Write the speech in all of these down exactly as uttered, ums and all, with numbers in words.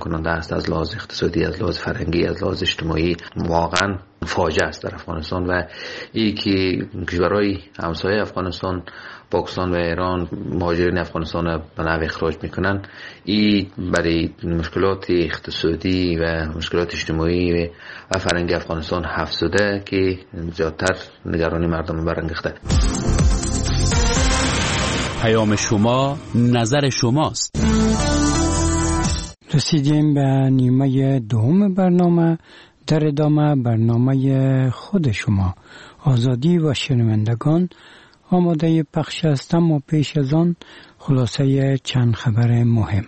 کننده است از لحاظ اقتصادی، از لحاظ فرهنگی، از لحاظ اجتماعی. واقعا فاجعه است در افغانستان و این که کشورهای همسایه افغانستان، پاکستان و ایران مهاجرین افغانستان را به نحو اخراج میکنن، این برای مشکلات اقتصادی و مشکلات اجتماعی و فرهنگی افغانستان افزوده که زیادتر نگرانی مردم برانگیخته. پیام شما، نظر شماست. رسیدیم به نیمه دوم برنامه. در ادامه برنامه خود شما آزادی و شنوندگان آماده پخش است، اما پیش از آن خلاصه چند خبر مهم.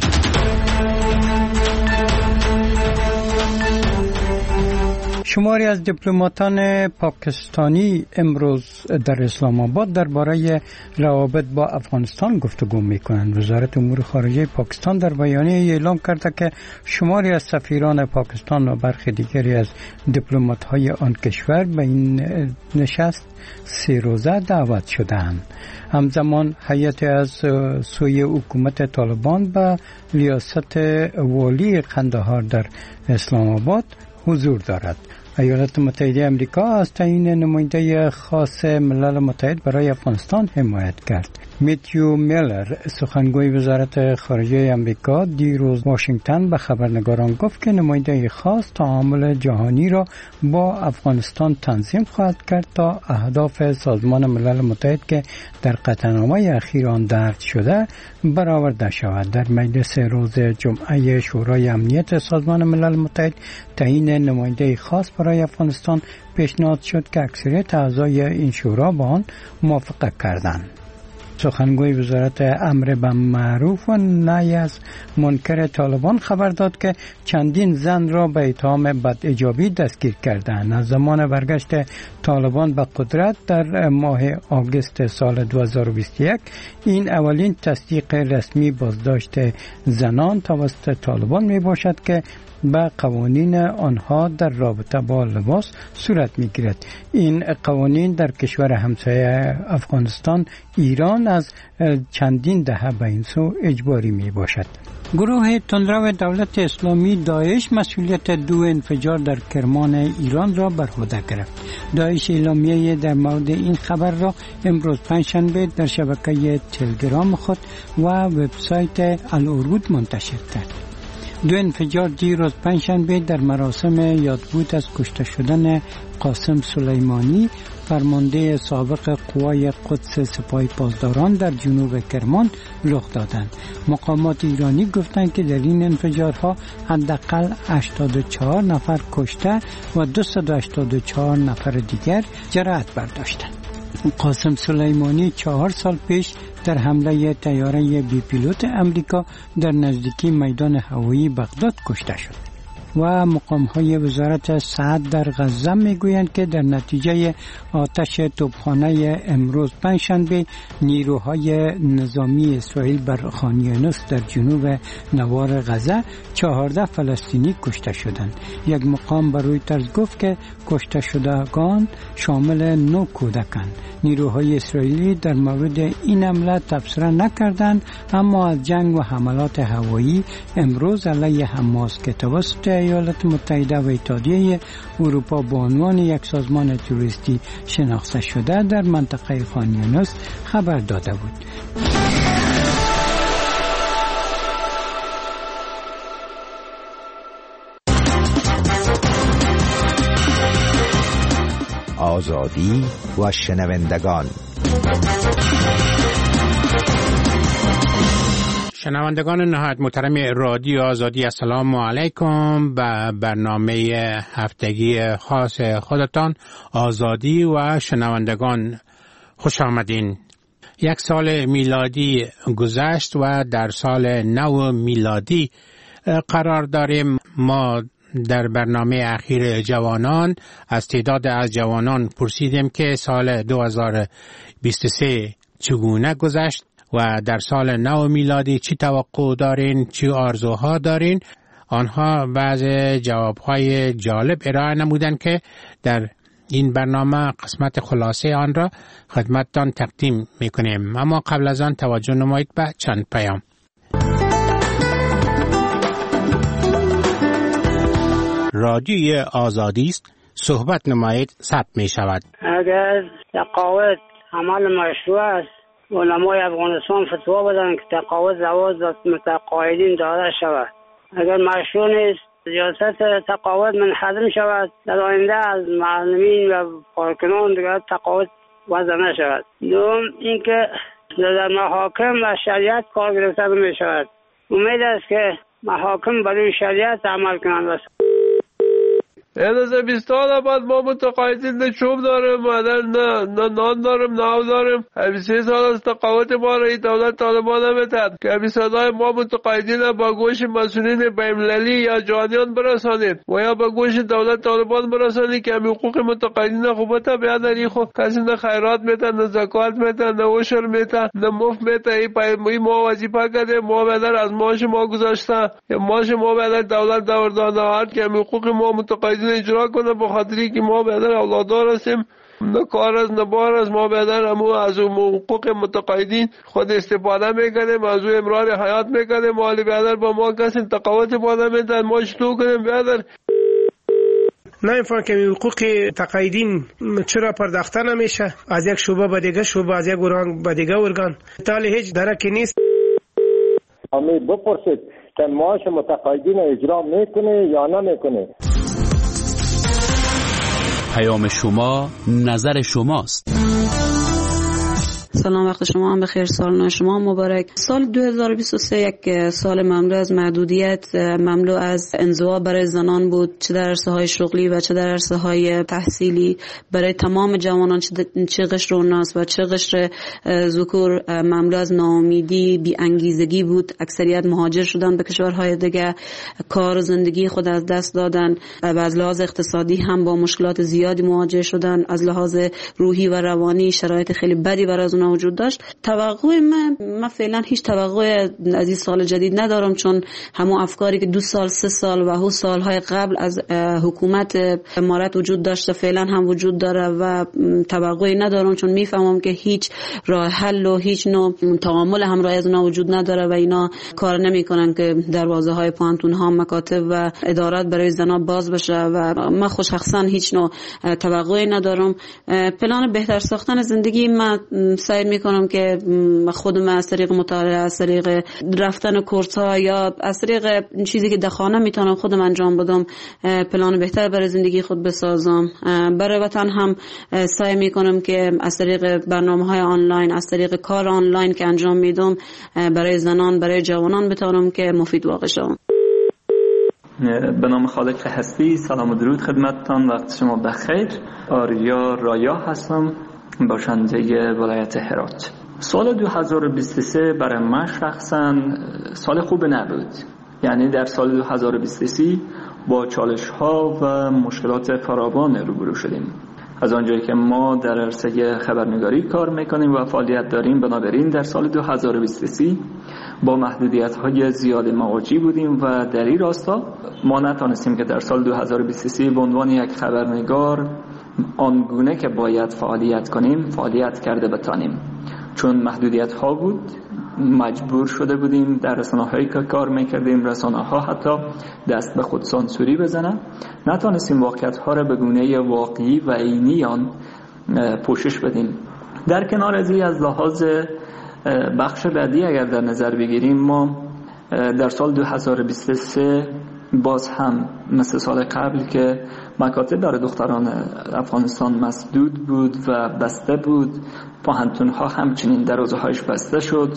شماری از دیپلماتان پاکستانی امروز در اسلام آباد درباره روابط با افغانستان گفتگو می‌کنند. وزارت امور خارجه پاکستان در بیانیه اعلام کرده که شماری از سفیران پاکستان و برخی دیگری از دیپلمات‌های آن کشور به این نشست سه روزه دعوت شدند. همزمان هیئت از سوی حکومت طالبان به ریاست والی قندهار در اسلام آباد حضور دارد. ایالات متحده آمریکا از تعیین نماینده خاص ملل متحد برای افغانستان حمایت کرد. میتیو میلر سخنگوی وزارت خارجه آمریکا دیروز واشنگتن به خبرنگاران گفت که نماینده خاص تعامل جهانی را با افغانستان تنظیم خواهد کرد تا اهداف سازمان ملل متحد که در قطعنامه اخیر آن درج شده برآورده شود. در مجلس روز جمعه شورای امنیت سازمان ملل متحد تعیین نماینده خاص برای افغانستان پیشنهاد شد که اکثریت اعضای این شورا با آن موافقت کردند. سخنگوی وزارت امر بالمعروف و نهی از منکر طالبان خبر داد که چندین زن را به اتهام بداجابی دستگیر کردند. از زمان برگشت طالبان به قدرت در ماه آگوست سال دو هزار و بیست و یک این اولین تصدیق رسمی بازداشت زنان توسط طالبان می باشد که به قوانین آنها در رابطه با لباس صورت می گیرد. این قوانین در کشور همسایه افغانستان ایران از چندین دهه به این سو اجباری می باشد. گروه تندرو دولت اسلامی داعش مسئولیت دو انفجار در کرمان ایران را بر عهده گرفت. داعش اعلامیه در مورد این خبر را امروز پنجشنبه در شبکه تلگرام خود و وبسایت العروض منتشر کرد. دو انفجار دیروز پنجشنبه در مراسم یادبود از کشته شدن قاسم سلیمانی فرمانده سابق قوای قدس سپاه پاسداران در جنوب کرمان رخ دادند. مقامات ایرانی گفتند که در این انفجارها حداقل هشتاد و چهار نفر کشته و دویست و هشتاد و چهار نفر دیگر جراحت برداشتند. قاسم سلیمانی چهار سال پیش در حمله طیاره بی پیلوت امریکا در نزدیکی میدان هوایی بغداد کشته شد. و مقام‌های وزارت صحت در غزه میگویند که در نتیجه آتش توپخانه امروز پنجشنبه نیروهای نظامی اسرائیل بر خان یونس در جنوب نوار غزه چهارده فلسطینی کشته شدند. یک مقام بر رویترز گفت که کشته شدگان شامل نه کودکان. نیروهای اسرائیلی در مورد این حمله تبصره نکردند، اما از جنگ و حملات هوایی امروز علیه حماس که توسط ایالات متحده و اتحادیه اروپا به عنوان یک سازمان تروریستی شناخته شده در منطقه خان یونس خبر داده بود. آزادی و شنوندگان. شنوندگان نهایت محترم رادیو آزادی، السلام علیکم. به برنامه هفتگی خاص خودتان آزادی و شنوندگان خوش آمدین. یک سال میلادی گذشت و در سال نو میلادی قرار داریم. ما در برنامه اخیر جوانان از تعداد از جوانان پرسیدیم که سال دو هزار و بیست و سه چگونه گذشت و در سال نو میلادی چی توقع دارین، چی آرزوها دارین. آنها بعض جوابهای جالب ارائه نمودن که در این برنامه قسمت خلاصه آن را خدمتتان تقدیم میکنیم. اما قبل از آن توجه نمایید به چند پیام. رادیوی آزادی است صحبت نمایید ثبت می شود. اگر تقاعد عمل مشروع است علمای افغانستان فتوا بدن که تقاعد زواج متقاعدین داده شود. اگر مشروع نیست ریاست تقاعد منحدم شود، در آینده از معلمین و کارکنان دیگر تقاعد وضع نشود. دوم اینکه در محاکم و شریعت کار گرفته می شود. امید است که محاکم برای شریعت عمل کنند. از بیست سال بعد ما متقاعدین نه چوب داریم مادر نه نه نان داریم نه آب داریم. همین سه سال از تقاعد ما را دولت طالبان نمیتد که همین صدای ما متقاعدین با گوش مسئولین بین‌المللی یا جهانیان برسانید و یا با گوش دولت طالبان برسانید که همین حقوق متقاعدین خوبتا بیادری خود کسی نه خیرات میتن نه زکات میتن نه عشر میتن نه مفت میتن. این پای ما وظیفه کرده ما بدر از ماش ما گذاشته یا ماش ما بدر دولت داوردانه هست که همین حقوق ما متقاعدین اجرا کنه به خاطری که ما بدر اولادار هستیم نه کار از نه بار از ما بدر همو از حقوق متقاعدین خود استفاده میکنیم از او امرار حیات میکنیم مالی بدر با ما کسی تقاوت باده میدن ما شتو کنیم بدر نمیفهم که حقوق تقاعدین چرا پرداخته نمیشه از یک شعبه به دیگه شعبه از یک ارگان به دیگه ارگان تالی هیچ درکی نیست. امی بپرسید که معاش متقاعدین اجرا میکنه یا نمیکنه. پیام شما نظر شماست. سلام، وقت شما هم بخیر، سال نو شما مبارک. سال دو هزار و بیست و سه یک سال مملو از محدودیت، مملو از انزوا برای زنان بود، چه در عرصه های شغلی و چه در عرصه های تحصیلی. برای تمام جوانان چه قشر اوناس و چه قشر ذکور مملو از ناامیدی، بی انگیزگی بود. اکثریت مهاجر شدن به کشورهای دیگه، کار و زندگی خود از دست دادن و از لحاظ اقتصادی هم با مشکلات زیادی مواجه شدن. از لحاظ روحی و روانی شرایط خیلی بدی برای از اونها وجود داشت. توقع من من فعلا هیچ توقع از این سال جدید ندارم، چون همون افکاری که دو سال سه سال و هو سالهای قبل از حکومت امارت وجود داشته فعلا هم وجود داره و توقعی ندارم، چون میفهمم که هیچ راه حل و هیچ نوع تعامل همراه از اونها وجود نداره و اینا کار نمیکنن که دروازه های پانتون ها، مکاتب و ادارات برای زنا باز بشه و من خوش شخصا هیچ نوع توقعی ندارم. پلان بهتر ساختن زندگی من سعی میکنم که خودم از طریق مطالعه، از طریق رفتن کورس ها یا از طریق چیزی که در خانه میتونم خودم انجام بدم پلان بهتر برای زندگی خود بسازم. برای وطن هم سعی میکنم که از طریق برنامه های آنلاین، از طریق کار آنلاین که انجام میدم برای زنان، برای جوانان بتونم که مفید واقع شوم. به نام خالق هستی، سلام و درود خدمتتان، وقت شما بخیر. آریا رایا هستم، باشنده ولایت هرات. سال دو هزار و بیست و سه برای من شخصا سال خوب نبود. یعنی در سال دو هزار و بیست و سه با چالش ها و مشکلات فراوان روبرو شدیم. از آنجایی که ما در عرصه خبرنگاری کار میکنیم و فعالیت داریم، بنابراین در سال دو هزار و بیست و سه با محدودیت های زیاد مواجه بودیم و در این راستا ما نتونستیم که در سال دو هزار و بیست و سه به عنوان یک خبرنگار آنگونه که باید فعالیت کنیم فعالیت کرده بتانیم، چون محدودیت ها بود. مجبور شده بودیم در رسانه هایی که کار میکردیم رسانه ها حتی دست به خود سانسوری بزنن، نتونستیم واقعیت ها را به گونه واقعی و عینی آن پوشش بدیم. در کنار از این، از لحاظ بخش بعدی اگر در نظر بگیریم، ما در سال دو هزار و بیست و سه باز هم مثل سال قبل که مکاتب برای دختران افغانستان مسدود بود و بسته بود، پانتون ها همچنین دروازه هایش بسته شد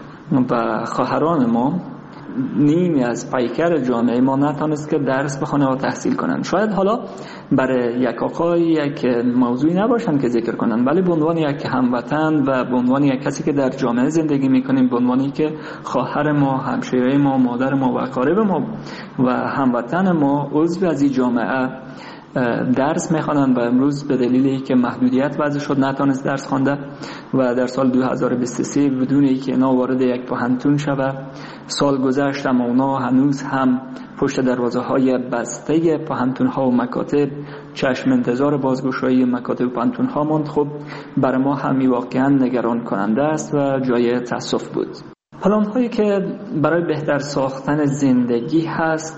و خواهران ما، نیمی از پیکر جامعه ما نتونست که درس بخونه و تحصیل کنن. شاید حالا برای یک آقای یک موضوعی نباشن که ذکر کنن، ولی به عنوان یک هموطن و به عنوان یک کسی که در جامعه زندگی میکنیم، به عنوانی که خواهر ما، همشیره ما، مادر ما و اقارب ما و هموطن ما عضو از این جامعه درس میخوانند و امروز به دلیلی که محدودیت وضع شد نتونست درس خوانده و در سال دو هزار و بیست و سه بدون اینکه اینا وارد یک پانتون شود، سال گذشت اما اونا هنوز هم پشت دروازه های بسته پانتون ها و مکاتب چشم انتظار بازگشایی مکاتب و پانتون ها ماند. خب برای ما همی واقعا نگران کننده است و جای تأسف بود. پلان هایی که برای بهتر ساختن زندگی هست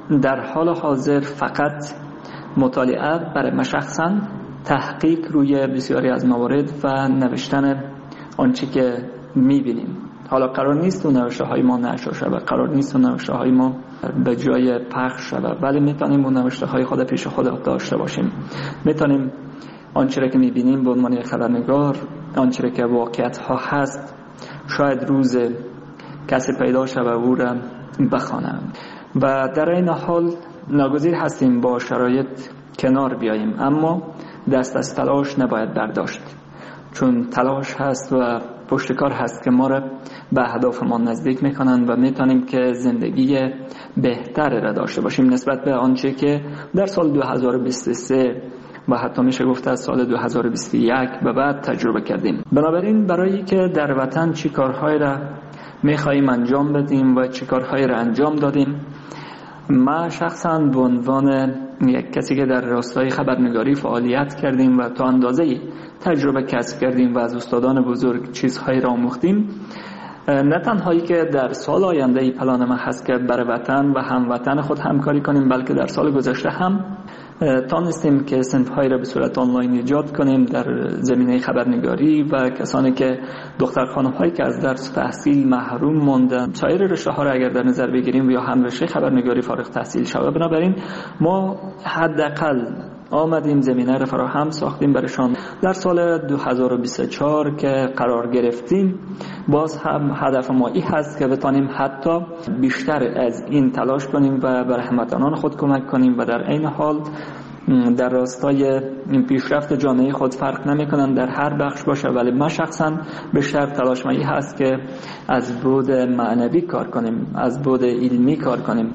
در حال حاضر فقط مطالعه برای من شخصا، تحقیق روی بسیاری از موارد و نوشتن آنچه که می‌بینیم. حالا قرار نیست اون نوشته های ما نشر شود، قرار نیست اون نوشته های ما به جای پخش شود، ولی میتونیم اون نوشته های خود پیش خود داشته باشیم. میتونیم آنچه را که میبینیم به عنوان خبرنگار، آنچه را که واقعیت ها هست، شاید روز کسی پیدا شود و او را بخوانم. و در این حال ناگزیر هستیم با شرایط کنار بیاییم، اما دست از تلاش نباید برداشت، چون تلاش هست و پشتکار هست که ما را به اهدافمان نزدیک میکنن و میتونیم که زندگی بهتر را داشته باشیم نسبت به آنچه که در سال دو هزار و بیست و سه و حتی میشه گفت از سال دو هزار و بیست و یک به بعد تجربه کردیم. بنابراین برای که در وطن چی کارهای را میخواییم انجام بدیم و چی کارهای را انجام دادیم، ما شخصا به عنوان یک کسی که در راستای خبرنگاری فعالیت کردیم و تا اندازه تجربه کسب کردیم و از استادان بزرگ چیزهایی را آموختیم، نه تنهایی که در سال آینده پلان ما هست که برای وطن و هموطن خود همکاری کنیم، بلکه در سال گذشته هم تانستیم که صنف‌هایی را به صورت آنلاین ایجاد کنیم در زمینه خبرنگاری و کسانی که دختر خانم‌هایی که از درس تحصیل محروم ماندن، سایر رشته‌ها را اگر در نظر بگیریم یا هم رشته خبرنگاری فارغ التحصیل شود. بنابراین ما حداقل آمدیم زمینه را فراهم ساختیم برشان. در سال دو هزار و بیست و چهار که قرار گرفتیم، باز هم هدف ما این هست که بتانیم حتی بیشتر از این تلاش کنیم و بر هموطنان خود کمک کنیم و در این حال در راستای این پیشرفت جامعه خود فرق نمی‌کنن در هر بخش باشه، ولی ما شخصا بیشتر تلاش ما این هست که از بعد معنوی کار کنیم، از بعد علمی کار کنیم.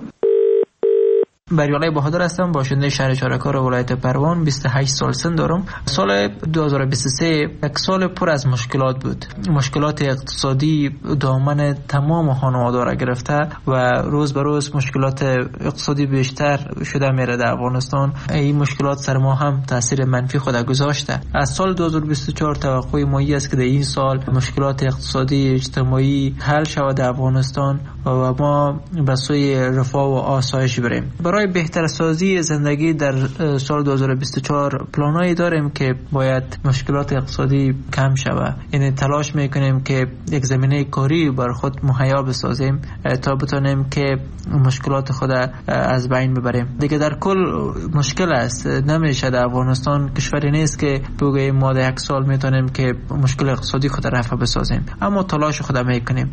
بریالای بهادر هستم، باشنده شهر چارکار ولایت پروان. بیست و هشت سال سن دارم. سال دو هزار و بیست و سه یک سال پر از مشکلات بود. مشکلات اقتصادی دامن تمام خانواده را گرفته و روز به روز مشکلات اقتصادی بیشتر شده میره در افغانستان. این مشکلات سر ما هم تاثیر منفی خود گذاشته. از سال دو هزار و بیست و چهار توقع ما است که در این سال مشکلات اقتصادی اجتماعی حل شود در افغانستان و ما به سوی رفاه و آسایش بریم. برای بهتر سازی زندگی در سال دو هزار و بیست و چهار پلانایی داریم که باید مشکلات اقتصادی کم شود. یعنی تلاش میکنیم که یک زمینه کاری بر خود مهیا بسازیم تا بتونیم که مشکلات خود از بین ببریم. دیگه در کل مشکل است، نمیشه در افغانستان کشوری نیست که بگوییم ما در یک سال میتونیم که مشکل اقتصادی خود رفع بسازیم، اما تلاش خود میکنیم.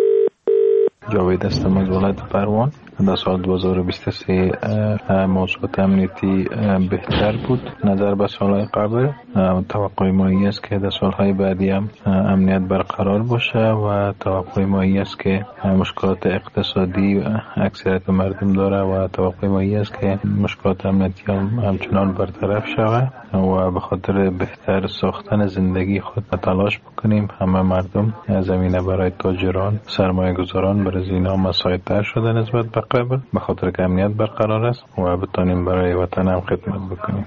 جاوید هستم از ولایت پروان. در سال دو هزار و بیست و سه موضوعات امنیتی بهتر بود نظر به سالهای قبل. توقع ما این است که در سالهای بعدی هم امنیت برقرار باشه و توقع ما این است که مشکلات اقتصادی اکثریت مردم داره و توقع ما این است که مشکلات امنیتی هم همچنان برطرف شود و به خاطر بهتر ساختن زندگی خود تلاش بکنیم. همه مردم زمینه برای تاجران، سرمایه گذاران برای اینا مساعدتر شده نسبت به قبل، به خاطر که امنیت برقرار است و بتانیم برای وطن هم خدمت بکنیم.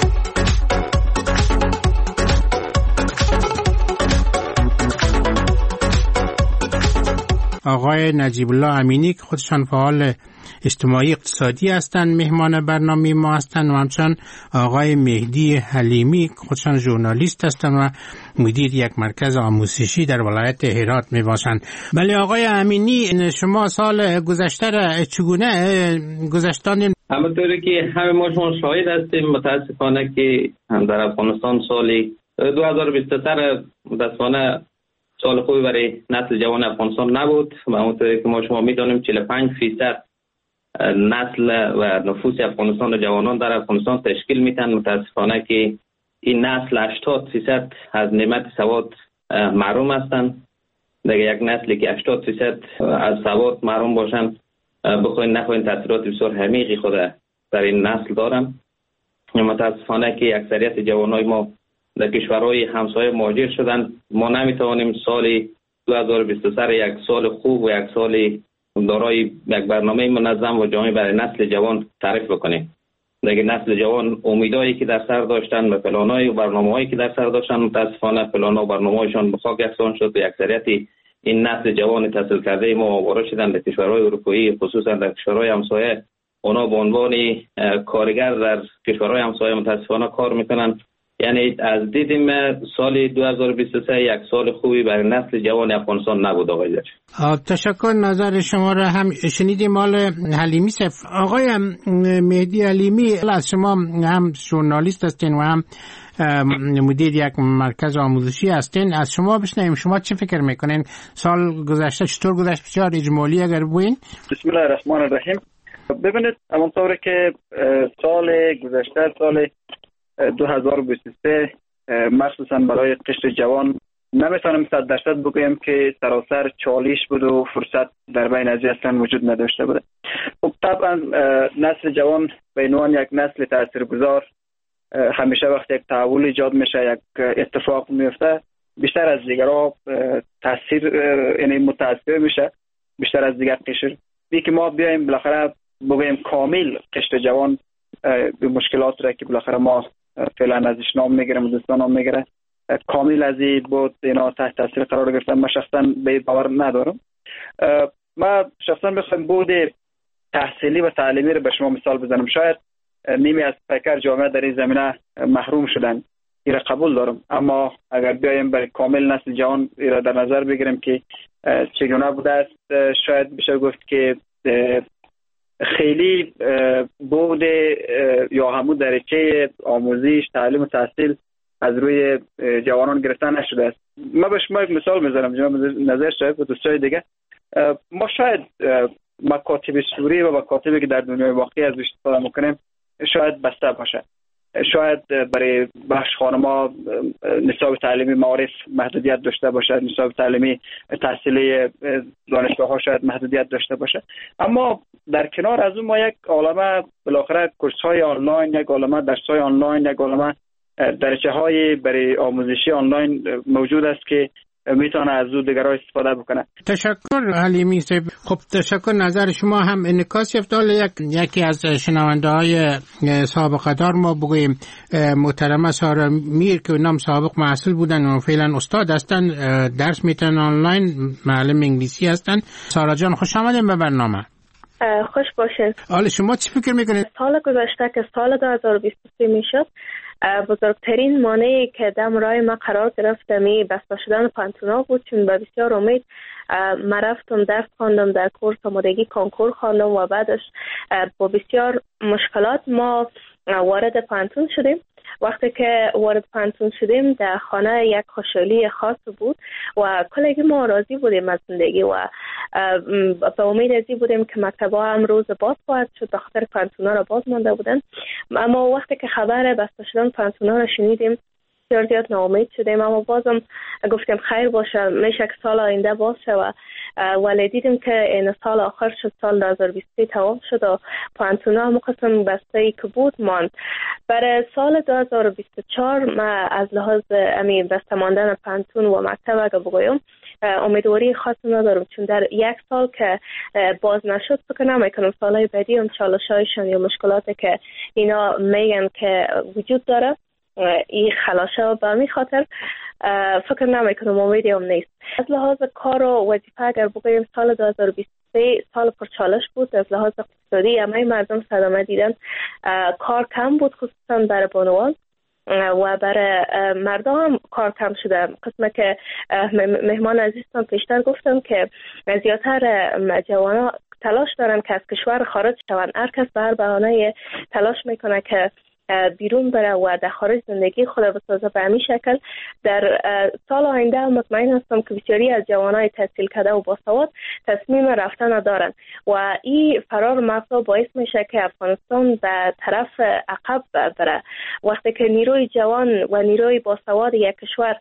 آقای نجیب الله امینی که خودشان فعال اجتماعی اقتصادی هستند مهمان برنامه ما هستند و همچنین آقای مهدی حلیمی که خودشان ژورنالیست هستند و مدیر یک مرکز آموزشی در ولایت هرات می باشند. بله آقای امینی، شما سال گذشته را چگونه گذشتاندین؟ همونطوری که همه ما شما شاهد هستیم، متاسفانه که در افغانستان سال دو هزار و بیست و سه متاسفانه سال خوبی برای نسل جوان افغانستان نبود و همونطوری که ما شما میدانیم چهل و پنج درصد نسل و نفوس افغانستان و جوانان در افغانستان تشکیل میتن. متاسفانه که این نسل هشتاد درصد از نعمت سواد محروم هستند. دیگه یک نسلی که هشتاد درصد از سواد محروم باشن، بخواین نخواین تاثیرات بسیار عمیقی خود در این نسل دارن. متاسفانه که اکثریت جوانای ما در کشورهای همسایه مهاجر شدن. ما نمیتوانیم سال دو هزار و بیست و سه یک سال خوب و یک سال دارای یک برنامه منظم و جامع برای نسل جوان تعریف بکنیم. دیگه نسل جوان امیدایی که در سر داشتن و پلانای و برنامه‌هایی که در سر داشتن، متاسفانه پلانا و برنامه‌هایشان به خاک یکسان شد و اکثریت این نسل جوان تحصیل کرده ما آواره شدن به کشورهای اروپایی، خصوصا در کشورهای همسایه اونا به عنوان کارگر در کشورهای همسایه متاسفانه کار میکنن. یعنی از دیدیم سال دو هزار و بیست و سه یک سال خوبی برای نسل جوان افغانستان نبود. آقای جان تشکر. نظر شما را هم شنیدیم. مال حلیمی صف. آقای مهدی حلیمی، از شما هم ژورنالیست هستین و هم مدیر یک مرکز آموزشی هستین. از شما بشنویم شما چه فکر میکنین؟ سال گذشته چطور گذشت؟ بسیار اجمالی اگر بگوین. بسم الله الرحمن الرحیم. ببینید همونطور که سال گذشته سال دو هزار و بیست و سه مخصوصا برای قشر جوان نمیتونم صد درصد بگویم که سراسر چالش بود و فرصت در بین ازی اصلا وجود نداشته بوده. خب طبعا نسل جوان به عنوان یک نسل تاثیرگذار همیشه وقتی یک تحول ایجاد میشه، یک اتفاق میفته، بیشتر از دیگرها تاثیر یعنی متاثر میشه بیشتر از دیگر قشر. بی که ما بیایم بالاخره بگویم کامل قشر جوان به مشکلات را که بالاخره ما فعلا ازش نام میگیرم و دوستان نام میگیره کامل از این بود اینا تحت تاثیر قرار گرفتن. من شخصا به باور ندارم. ما شخصا بخوایم بود تحصیلی و تعلیمی رو به شما مثال بزنم، شاید نیمی از پیکر جامعه در این زمینه محروم شدن، این قبول دارم. اما اگر بیایم برای کامل نسل جوان را در نظر بگیریم که چگونه بوده است، شاید بشه گفت که خیلی بود یا همون درجه آموزش تعلیم و تحصیل از روی جوانان گرفتن نشده است. ما به شما یک مثال میزنم جناب نظر شاید و دوستای دیگه. ما شاید مکاتب سوری و مکاتبی که در دنیای واقعی از استفاده میکنیم شاید بسته باشه، شاید برای بخش خانما نصاب تعلیمی معارف محدودیت داشته باشه، نصاب تعلیمی تحصیلی دانشگاه ها شاید محدودیت داشته باشه. اما در کنار از اون ما یک عالمه بالاخره کورس های آنلاین، یک عالمه درس های آنلاین، یک عالمه درجه های برای آموزشی آنلاین موجود است که میتونه از او دیگرها استفاده بکنه. تشکر حلیمی صاحب. خب تشکر. نظر شما هم انعکاس یافت. یک یکی از شنونده های سابقه دار ما بگوییم محترمه سارا میر که نام سابق محصول بودن و فعلا استاد هستن، درس میتونن آنلاین، معلم انگلیسی هستن. سارا جان خوش آمدین به برنامه. خوش باشین. حالا شما چی فکر میکنید؟ سال گذشته که سال دو هزار و بیست و سه میشد، بزرگترین مانعی که دم رای ما قرار گرفت می بسته شدن پانتونا بود، چون به بسیار امید ما رفتم درس خواندم، در کورس آمادگی کنکور خواندم و بعدش با بسیار مشکلات ما وارد پانتون شدیم. وقتی که وارد پانتون شدیم در خانه یک خوشحالی خاص بود و کلگی ما راضی بودیم از زندگی و به امید ازی بودیم که مکتب‌ها هم روز باز خواهد شد، دختر پانتونا را باز مانده بودن. اما وقتی که خبر بسته شدن پانتونا را شنیدیم بسیار زیاد ناامید شدیم، اما بازم گفتیم خیر باشه، میشه که سال آینده باز شود. ولی دیدیم که این سال آخر شد، سال دو هزار و بیست و سه تمام شد و پانتونا هم قسم بسته‌ای که بود ماند. برای سال دو هزار و بیست و چهار ما از لحاظ امی بسته ماندن پانتون و مکتب اگه بگویم امیدواری خاص ندارم، چون در یک سال که باز نشد فکر نمیکنم سالهای بعدی هم چالش‌هایشان یا مشکلاتی که اینا میگن که وجود داره این خلاصه به می خاطر فکر نمیکنم امیدی هم نیست. از لحاظ کار و وظیفه اگر بگویم سال دو هزار و بیست و سه سال پرچالش بود. از لحاظ اقتصادی همه مردم صدمه دیدن، کار کم بود خصوصا برای بانوان و برای مردم هم کار کم شده. قسمه که مهمان عزیزتان پیشتر گفتم که زیادتر جوانا تلاش دارن که از کشور خارج شوند. هر کس به هر بهانه تلاش میکنه که بیرون بره و در خارج زندگی خود بسازه. به همین شکل در سال آینده مطمئن هستم که بسیاری از جوانای تحصیل کرده و باسواد تصمیم رفتن دارن و این فرار مغزا باعث میشه که افغانستان به طرف عقب بره. وقتی که نیروی جوان و نیروی باسواد یک کشور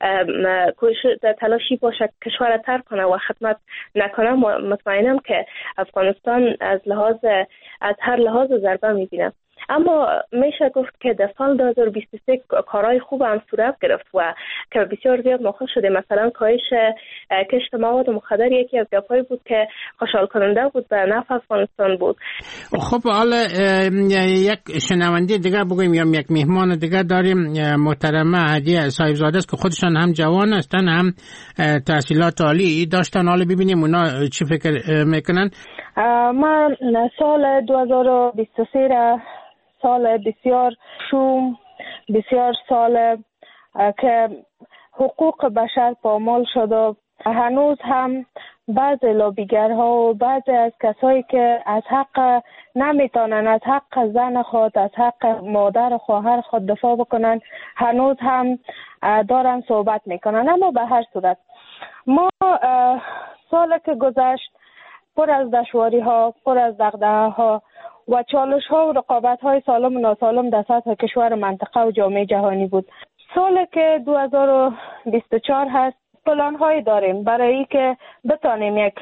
تلاشی باشه کشور ترک کنه و خدمت نکنه، مطمئنم که افغانستان از لحاظ از هر لحاظ ضربه میبینه. اما میشه گفت که در سال دو هزار و بیست و سه کارهای خوب هم صورت گرفت و که بسیار زیاد مخاطب شده. مثلا کاهش کشت مواد مخدر یکی از گپ‌هایی بود که خوشحال کننده بود، به نفع افغانستان بود. خب حالا یک شنونده دیگه بگویم یا یک مهمان دیگه داریم، محترمه هدیه صاحبزاده است که خودشان هم جوان هستن هم تحصیلات عالی داشتن. حالا ببینیم اونا چی فکر میکنن. من سال دو هزار و بیست و سه را سال بسیار شوم، بسیار سال که حقوق بشر پامال شده. هنوز هم بعض لابیگرها و بعض از کسایی که از حق نمیتونن از حق زن خود، از حق مادر و خواهر خود دفاع بکنن، هنوز هم دارن صحبت میکنن. اما به هر صورت ما سال که گذشت پر از دشواری ها، پر از دغدغه ها و چالش ها و رقابت های سالم و ناسالم در سطح کشور، منطقه و جامعه جهانی بود. سال که دو هزار و بیست و چهار هست، پلان هایی داریم برای ای که بتانیم یک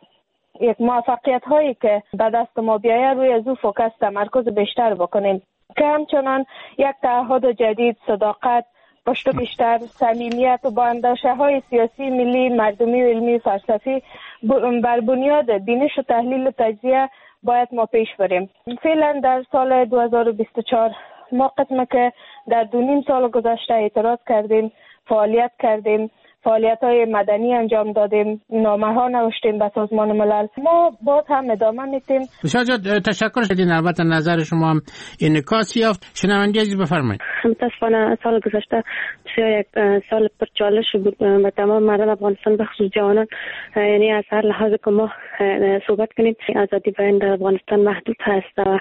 یک موفقیت هایی که به دست ما بیایه روی از او فوکس تمرکز بیشتر بکنیم که همچنان یک تعهد جدید، صداقت، پشت بیشتر، صمیمیت و با اندیشه های سیاسی، ملی، مردمی و علمی فلسفی بر بنیاد بینش و تحلیل و تجزیه باید ما پیش بریم. فعلا در سال دو هزار و بیست و چهار ما قسمه که در دو نیم سال گذشته اعتراض کردیم، فعالیت کردیم، فعالیت‌های مدنی انجام دادیم، نامه‌ها نوشتیم به سازمان ملل. ما باز هم ادامه میدیم. بسیار تشکر شدین. البته نظر شما هم انعکاس یافت. شنونده عزیز بفرمایید. متاسفانه سال گذشته بسیار یک سال پرچالش بود به تمام مردم افغانستان، به خصوص جوانان. یعنی از هر لحاظ که ما صحبت کنیم، آزادی بیان در افغانستان محدود هست و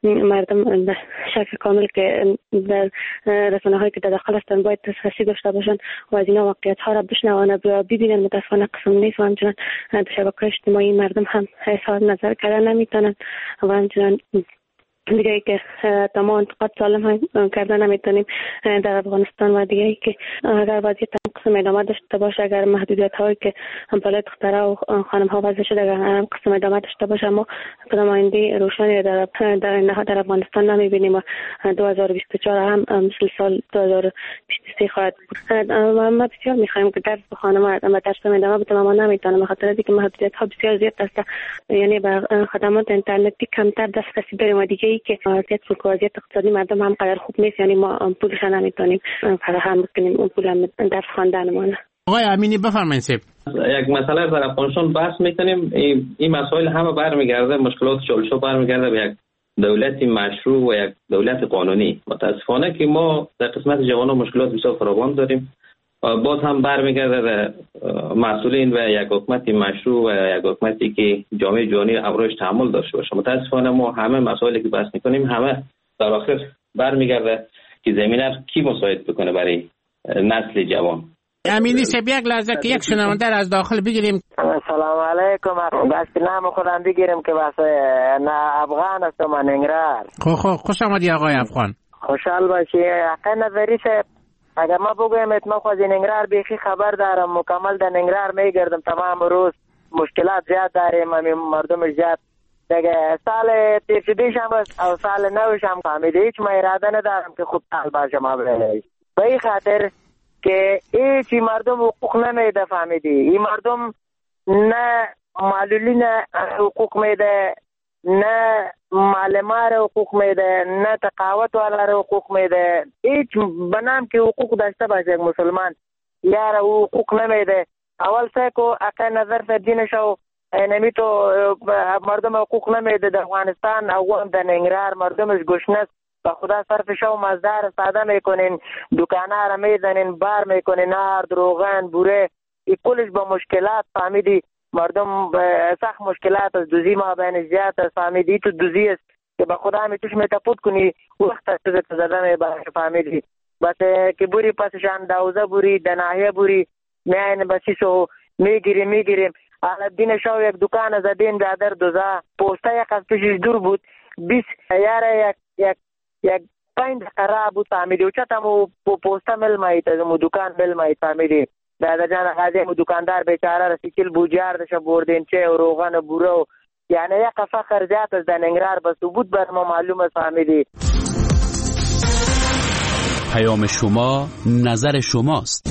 مردم به شکل کامل که در رسانه‌هایی که در داخل هستند باید دسترسی داشته باشند و از این واقعیت‌ها را بشنوانه و ببینن. متاسفانه قسم نیست و همچنان در شبکه‌های اجتماعی مردم هم اظهار نظر کردن نمیتونن و همچنان دیگه ای که تمام انتقاد سالم هم کردن نمیتونیم در افغانستان و دیگه ای که اگر وضعیت قسم ادامه داشته باشه، اگر محدودیت هایی که بالای دختره و خانم ها وضع شده اگر قسم ادامه داشته باشه، ما کدام آینده روشنی در در در افغانستان نمیبینیم و دو هزار و بیست و چهار هم مثل سال دو هزار و بیست و سه خواهد بود. ما بسیار میخوایم که درس بخوانم و درس ادامه بدم، اما نمیتونم به خاطر اینکه محدودیت ها بسیار زیاد است. یعنی به خدمات اینترنتی کمتر دسترسی داریم و دیگه ای که وضعیت وضعیت اقتصادی مردم هم قدر خوب نیست، یعنی ما پولش نمیتونیم فراهم بکنیم اون پول هم درس خواندنمون. آقای امینی بفرمایید. یک مسئله در افغانستان بحث میکنیم، این مسائل همه برمیگرده، مشکلات چالش‌ها برمیگرده به یک دولت مشروع و یک دولت قانونی. متاسفانه که ما در قسمت جوانان مشکلات بسیار فراوان داریم، باز هم برمیگرده به مسئولین و یک حکومت مشروع و یک حکومتی که جامعه جهانی امروز تحمل داشته باشه. متاسفانه ما همه مسائلی که بحث میکنیم همه در آخر برمیگرده که زمینه کی مساعد بکنه برای نسل جوان. امینی سب یک لحظه که یک شنونده از داخل بگیریم. سلام علیکم. بس نام خودم بگیریم که بس نه افغان هستم، من انگرار. خو خو خوش آمدی آقای افغان. خوشحال باشی. حق نظری صاحب، اگر ما بگویم اتما خود انگرار بیخی خبر دارم، مکمل در انگرار میگردم تمام روز، مشکلات زیاد داریم، مردم زیاد دیگه. سال تیرشدیش هم او سال نوش هم فهمیده، هیچ ما اراده ندارم که خوب حال باشم ابراهی. به این خاطر که هیچی مردم حقوق نمیده، فهمیدی؟ این مردم نه معلولین حقوق میده، نه معلمان را حقوق میده، نه تقاوت والا را حقوق میده. هیچ بنام که حقوق داشته باشه یک مسلمان یار او حقوق نمیده. اول سه کو اقا نظر فرجین شو نمی تو مردم حقوق نمیده در افغانستان، او در انگرار مردمش گشنه و خدا صرف شو مزدار ساده میکنین، دکانه را میزنین، بار میکنین، نار، روغن، بوره، ای کلش با مشکلات، فهمیدی؟ مردم سخت مشکلات از دوزی ما بین زیاد است، فهمیدی؟ تو دوزی است که به خدا می توش می تپود کنی وقت است تو زده می باشه، فهمیدی؟ بس که بوری پسشان دوزه بوری دناهیه بوری میاین بسیسو میگیریم میگیریم. حالا دین شو یک دکان زدین برادر دوزه پوسته یک از پیشش دور بود، بیس یاره یک یک یک پنج قرار بود، فهمیدی؟ و چطمو پوسته مل مایید از مو دکان مل مایید، فهمیدی؟ دادا جان غازی مو دکاندار بیچاره رسیکل بوجار دشه بردین چه و روغن و بوره و یعنی یک فخر زیاد از دنگرار بس بود بر ما معلوم است، فهمیدی؟ پیام شما نظر شماست.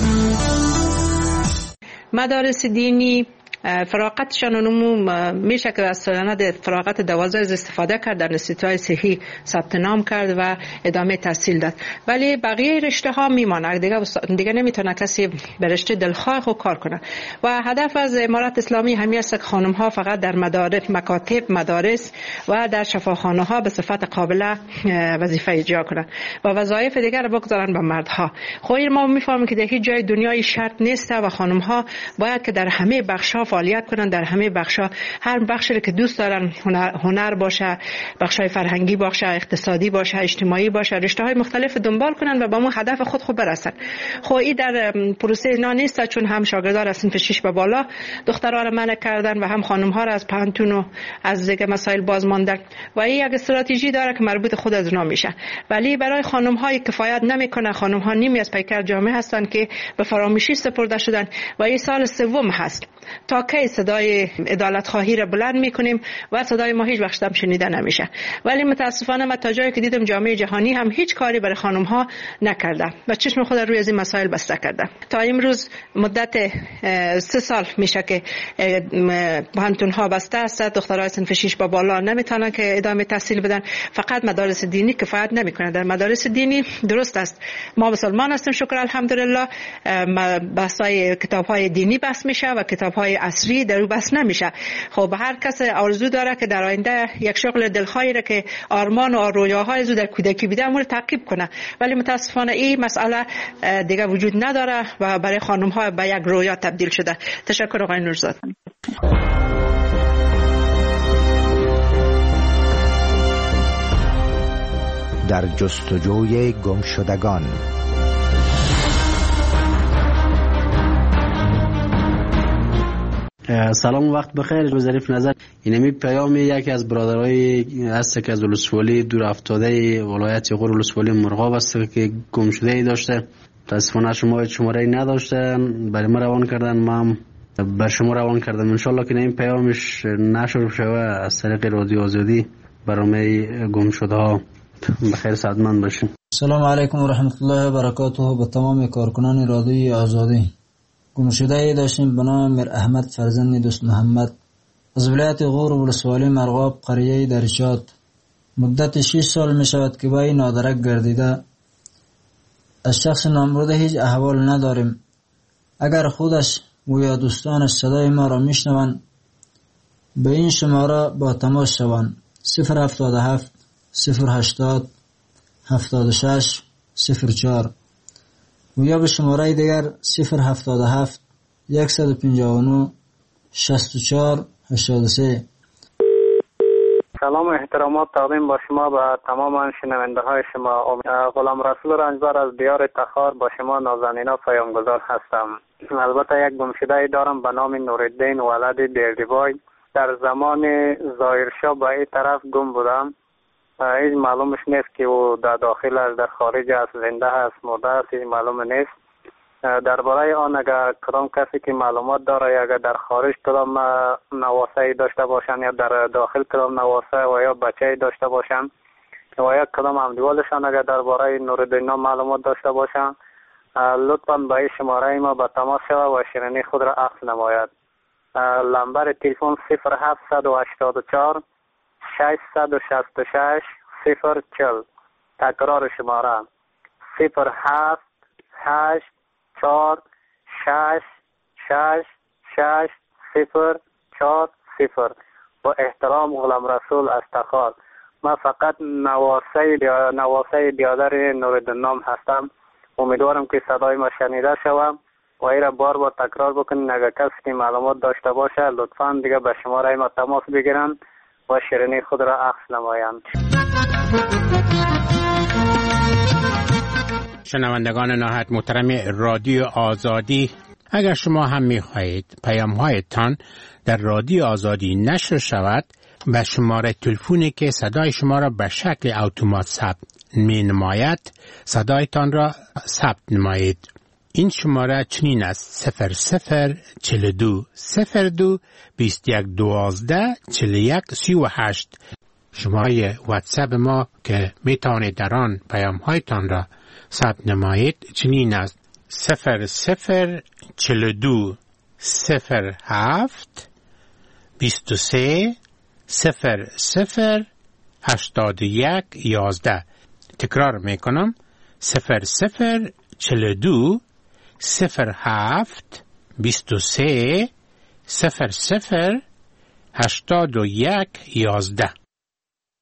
مدارس دینی فراغتشان نمو میشه که از سند فراغت دوازده استفاده کرد، در رشته‌های صحی ثبت نام کرد و ادامه تحصیل داد، ولی بقیه رشته ها میمانه دیگه دیگه نمیتونه کسی به رشته دلخواه خود کار کنه و هدف از امارت اسلامی همین است که خانم ها فقط در مدارس مکاتب مدارس و در شفاخانه ها به صفت قابل وظیفه اجرا کنند و وظایف دیگر رو بگذارن به مردها. خب ما میفهمیم که در هیچ جای دنیای شرط نیست و خانم ها باید که در همه بخش ها فعالیت کنن، در همه بخشا، هر بخشی که دوست دارن، هنر, هنر باشه، بخشای فرهنگی باشه، اقتصادی باشه، اجتماعی باشه، رشته‌های مختلف دنبال کنن و به اون هدف خود خود برسن. خب این در پروسه اینا نیست، چون هم شاگردان از صنف شش به بالا دخترها را منع کردن و هم خانم‌ها را از پانتون و از دیگه مسائل باز ماندن و این یک استراتژی داره که مربوط خود از اونا میشه، ولی برای خانم‌های کفایت نمیکنه. خانم‌ها نیمی از پیکر جامعه هستن که به فراموشی سپرده شدن و این سال سوم هست تا کی صدای عدالت خواهی را بلند میکنیم و صدای ما هیچ وقت هم شنیده نمیشه. ولی متاسفانه من تا جایی که دیدم جامعه جهانی هم هیچ کاری برای خانم ها نکرده و چشم خود روی از این مسائل بسته کرده. تا امروز مدت سه سال میشه که پانتون ها بسته است، دخترای صنف شش با بالا نمیتونن که ادامه تحصیل بدن. فقط مدارس دینی کفایت نمیکنه. در مدارس دینی درست است ما مسلمان هستیم شکر الحمدلله، بحثای کتاب های دینی بس میشه و کتاب های عصری در بس نمیشه. خب هر کس آرزو داره که در آینده یک شغل دلخواهی را که آرمان و رویاهای زو در کودکی بوده امور تعقیب کنه، ولی متاسفانه این مسئله دیگه وجود نداره و برای خانم ها به یک رویا تبدیل شده. تشکر آقای نورزاد. در جستجوی گمشدگان. سلام و وقت بخیر. به ظریف نظر اینمی پیام یکی از برادرای هست که از ولسوالی دور افتاده ولایت غور ولسوالی مرغاب است که گم شده ای داشته. متاسفانه شما شماره نداشته، برای ما روان کردن، ما بر شما روان کردم. ان شاء الله که این پیامش نشر شوه از طریق رادیو آزادی برنامه گم شده ها. بخیر سعادتمند باشین. سلام علیکم و رحمت الله و برکاته. به تمام کارکنان رادیو آزادی. گمشده ای داشتیم به نام میر احمد فرزند دوست محمد از ولایت غور ولسوالی مرغاب قریه درشاد. مدت شش سال می شود که با این نادرک گردیده. از شخص نامبرده هیچ احوال نداریم. اگر خودش و یا دوستانش صدای ما را می شنوند به این شماره با تماس شوند: صفر هفتاد و هفت صفر هشتاد هفتاد و شش صفر چهار و یا به شماره دیگر صفر هفتاد و هفت صد و پنجاه و نه شصت و چهار هشتاد و سه. سلام و احترامات تقدیم با شما و تمام شنونده های شما. غلام رسول رنجبر از دیار تخار با شما نازنینا پیامگذار هستم. البته یک گمشده دارم به نام نورالدین ولد بیردیبای. در زمان ظاهرشاه به این طرف گم بودم. هیچ معلومش نیست که او در داخل است، در خارج است، زنده است، مرده است، هیچ معلوم نیست. درباره آن اگر کدام کسی که معلومات داره، اگر در خارج کدام نواسه داشته باشن یا در داخل کدام نواسه و یا بچه داشته باشن و یا کدام همدیوالشان اگر درباره نورالدین معلومات داشته باشن، لطفاً به این شماره ما به تماس شود و شیرینی خود را عکس نماید. نمبر تلفن صفر هفت هشت چهار ششصد و شصت و شش صفر چهل. تکرار شماره صفر هفت هشت چهار شش شش شش صفر چهار صفر. با احترام غلام رسول از تخار. من فقط نواسه نواسه بیادر نورالدین نام هستم. امیدوارم که صدای ما شنیده شوم و ای را بار بار تکرار بکنین. اگر کسی که معلومات داشته باشه لطفاً دیگه به شماره ما تماس بگیرن و شیرینی خود را عکس نمایند. شنوندگان نهایت محترم رادیو آزادی، اگر شما هم می‌خواهید پیام‌هایتان در رادیو آزادی نشر شود، به شماره تلفنی که صدای شما را به شکل اتومات ثبت می‌نماید صدایتان را ثبت نمایید. این شماره چنین است: صفر صفر چهل و دو صفر دو بیست و یک دوازده چهل و یک سی و هشت. شماره واتساپ ما که میتوانید در آن پیام هایتان را ثبت نمایید چنین است: صفر صفر چل دو صفر هفت بیست و سه صفر صفر هشتاد و یک یازده. تکرار میکنم: صفر صفر چل دو صفر هفت بیست و سه صفر صفر هشتاد و یک یازده.